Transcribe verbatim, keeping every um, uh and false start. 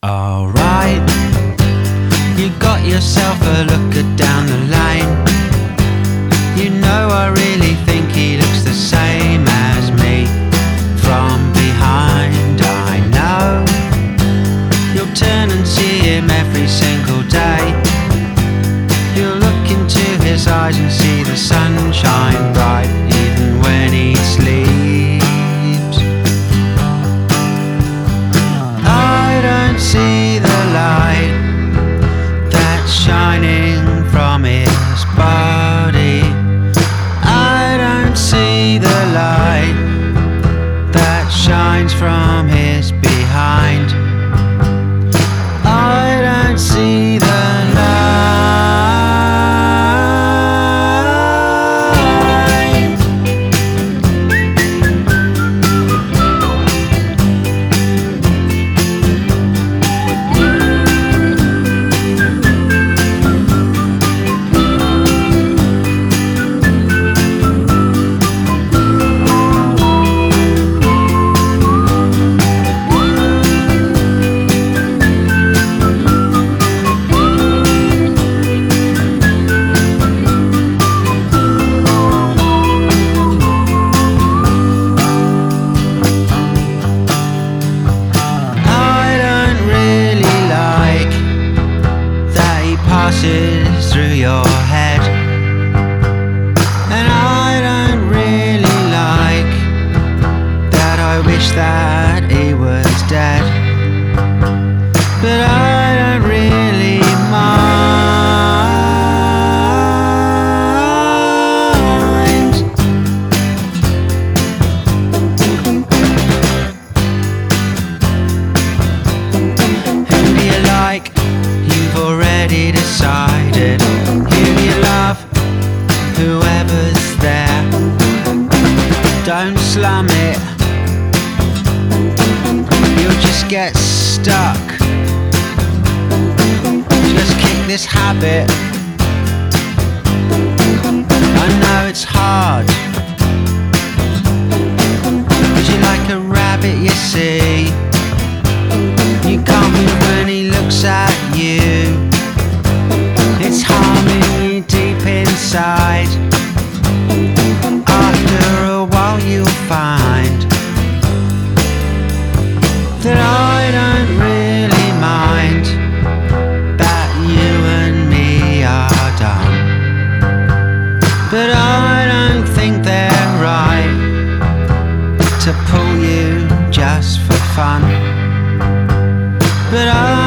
Alright, you got yourself a looker down the lane. You know I really think he looks the same as me. From behind I know you'll turn and see him every single day. You'll look into his eyes and see the sunshine bright, even when he sleeps. I don't see the light that's shining from his body. I don't see the light that shines from his behind. I don't see the passes through your head. And I don't really like that I wish that he was dead. But I don't really mind. Who do you like? You've already decided. Who you love, whoever's there. Don't slum it, you'll just get stuck. Just kick this habit. I know it's hard, 'cause you're like a rabbit, you see. You can't move when he looks at you. It's harming you deep inside. After a while you'll find that I don't really mind that you and me are done. But I don't think they're right to pull you just for fun. But I